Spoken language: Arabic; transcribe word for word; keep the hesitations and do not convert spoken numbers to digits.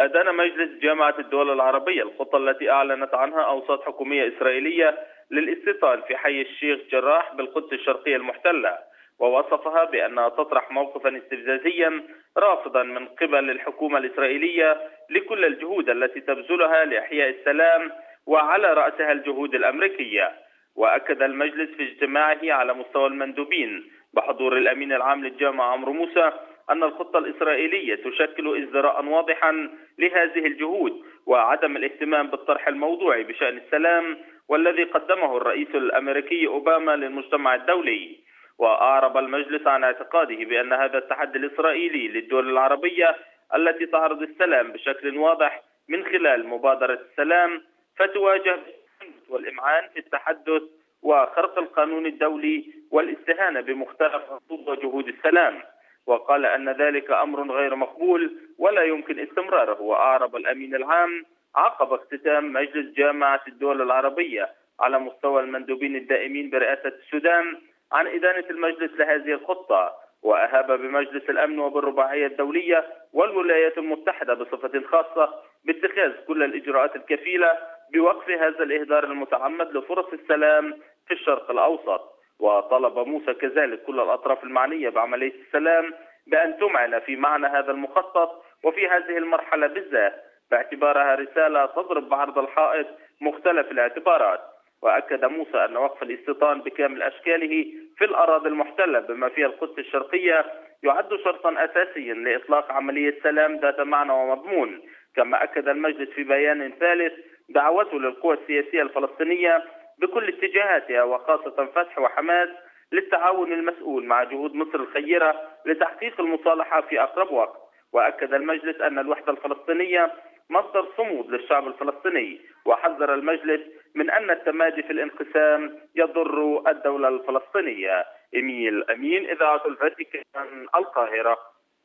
أدان مجلس جامعة الدول العربية الخطة التي أعلنت عنها أوساط حكومية إسرائيلية للاستيطان في حي الشيخ جراح بالقدس الشرقية المحتلة، ووصفها بأنها تطرح موقفا استفزازيا رافضا من قبل الحكومة الإسرائيلية لكل الجهود التي تبذلها لإحياء السلام، وعلى رأسها الجهود الأمريكية. وأكد المجلس في اجتماعه على مستوى المندوبين بحضور الأمين العام للجامعة عمرو موسى أن الخطة الإسرائيلية تشكل ازدراء واضحا لهذه الجهود وعدم الاهتمام بالطرح الموضوعي بشأن السلام والذي قدمه الرئيس الأمريكي أوباما للمجتمع الدولي. وأعرب المجلس عن اعتقاده بأن هذا التحدي الإسرائيلي للدول العربية التي تعرض السلام بشكل واضح من خلال مبادرة السلام، فتواجه والإمعان في التحدث وخرق القانون الدولي والاستهانة بمختلف خطوط وجهود السلام. وقال أن ذلك أمر غير مقبول ولا يمكن استمراره. وأعرب الأمين العام عقب اختتام مجلس جامعة الدول العربية على مستوى المندوبين الدائمين برئاسة السودان عن إدانة المجلس لهذه الخطة، وأهاب بمجلس الأمن وبالرباعية الدولية والولايات المتحدة بصفة خاصة باتخاذ كل الإجراءات الكفيلة بوقف هذا الإهدار المتعمد لفرص السلام في الشرق الأوسط. وطلب موسى كذلك كل الأطراف المعنية بعملية السلام بأن تمعن في معنى هذا المخطط وفي هذه المرحلة بالذات، باعتبارها رسالة تضرب بعرض الحائط مختلف الاعتبارات. وأكد موسى أن وقف الاستيطان بكامل أشكاله في الأراضي المحتلة بما فيها القدس الشرقية يعد شرطا أساسيا لإطلاق عملية سلام ذات معنى ومضمون. كما أكد المجلس في بيان ثالث دعوته للقوى السياسية الفلسطينية بكل اتجاهاتها وخاصة فتح وحماس للتعاون المسؤول مع جهود مصر الخيرة لتحقيق المصالحة في أقرب وقت. وأكد المجلس أن الوحدة الفلسطينية مصدر صمود للشعب الفلسطيني، وحذر المجلس من أن التمادي في الانقسام يضر الدولة الفلسطينية. إيميل أمين، إذاعة الفاتيكان، القاهرة.